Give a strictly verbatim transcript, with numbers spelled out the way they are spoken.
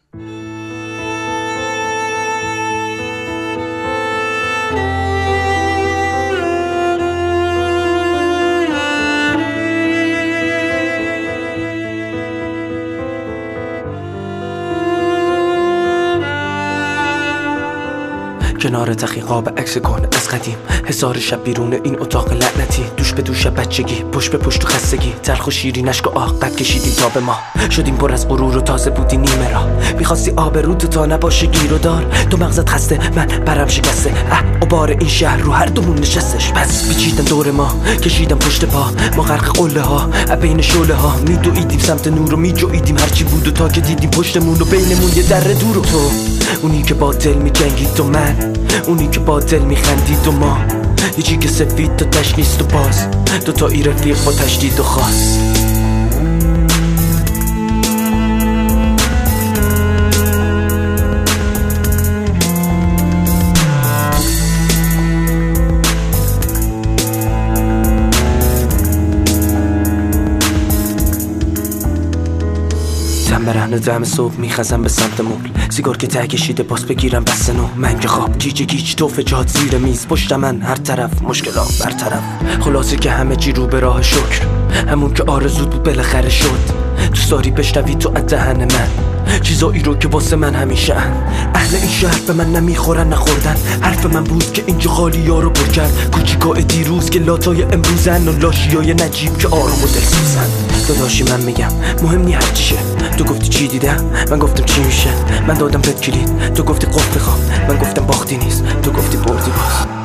کنار تحقیقا به عکس کن از قدیم، هزار شب بیرون این اتاق لعنتی، دوش به دوش بچگی، پشت به پشت و خستگی، تلخ و شیرین اشک و آه قد کشیدیم تا به ما شدیم پر از غرور و تازه بودی نیمه را، میخواستی آبروت تا نباشه گیر و دار، تو مغزت خسته من برم شکسته، اه عبار این شهر رو هر دومون نشستش، پس پیچیدم دور ما کشیدم پشت پا، ما غرق قله ها بین شعله ها، میدویدیم سمت نور و میجویدیم هرچی بود و تا که دیدیم پشتمون و بینمون یه در دور و تو اونی که با دل میجنگید و من اونی که با دل میخندید و ما یه چی که سفید تا تش نیست و باز دو تا ای رفیق با تشدید و خاص. دم برهنه دم صبح میخزم به سمت مول، سیگار که ته کشیده پاس بگیرم بس نو، منگ خواب گیج گیج توف جات زیر میز، پشت من هر طرف مشکلات برطرف، خلاصه که همه چی رو به راه شکر، همون که آرزوت بود بالاخره شد، دوست داری بشنوی تو از دهن من چیزایی رو که واسه من همیشه ان، اهل این شهر به من نمیخورن نخوردن، حرف من بود که اینجا خالی ها رو پر کرد، کوچیکای دیروز که لاتای امروزن و لاشیای نجیب که آروم و دلسوزن. داداشی من میگم مهم نی هر چیشه، تو گفتی چی دیدم من گفتم چی میشه، من دادم بهت کلید تو گفتی قفل خواب من گفتم باختی نیست تو گفتی بردی باز.